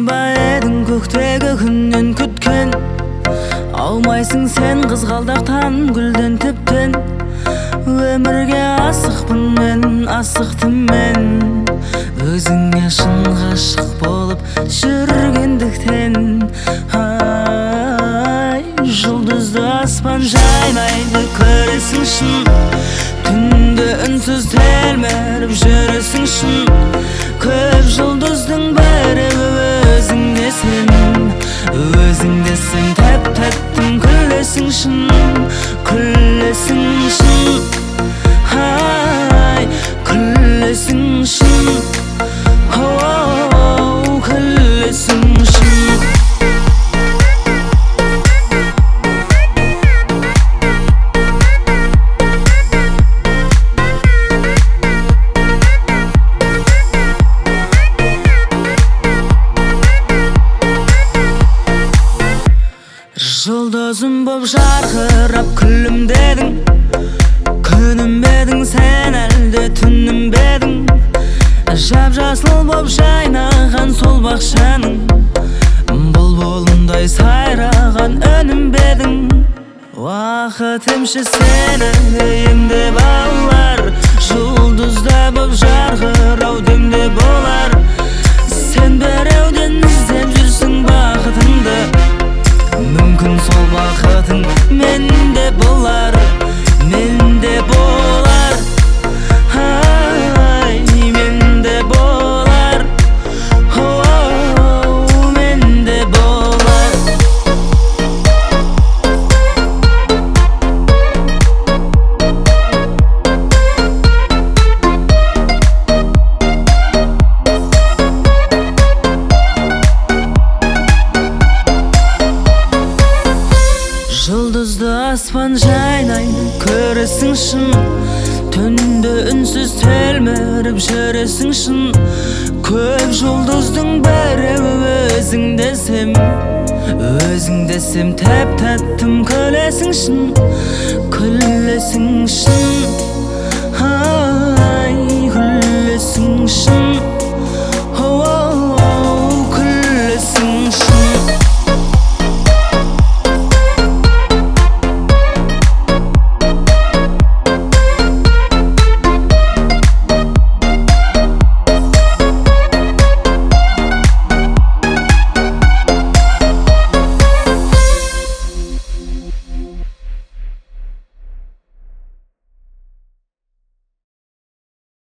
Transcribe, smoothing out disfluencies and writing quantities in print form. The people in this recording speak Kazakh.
ба едің көктегі күннен күткен? Аумайсың сен қызғалдақтан гүлден тіптен. Өмірге асықпын мен, асықтым мен, өзіңе шын ғашық болып жүргендіктен. Жұлдызды аспан жайнайды көресің шын, түнде үнсіз телміріп жүресің шын. Көп жұлдыздың біреуі өзіңдесің, өзіңдесің, тәп-тәттім күлесің шын, күлесің шын. Күлесің шын, күлесің шын. Жұлдызым боп жарқырап күлімдедің, күнім бедің сен әлде түнім бедің. Жап-жасыл боп жайнаған сол бақшаның, бұлбұлындай сайраған үнім бедің. Уақыт емші сені емде балар, жұлдызда боп жарқырау демде болар. Сен біреуден іздеп жүрсің бақытыңды, мүмкін сол бақытың менде болар, менде болар, менде болар, менде болар. Жұлдызды аспан жайнайды көресің шын, түнді үнсіз телміріп жүресің шын. Көп жұлдыздың біреуі өзіңдесем, өзіңдесем, тәп-тәттім күлесің шын, күлесің шын.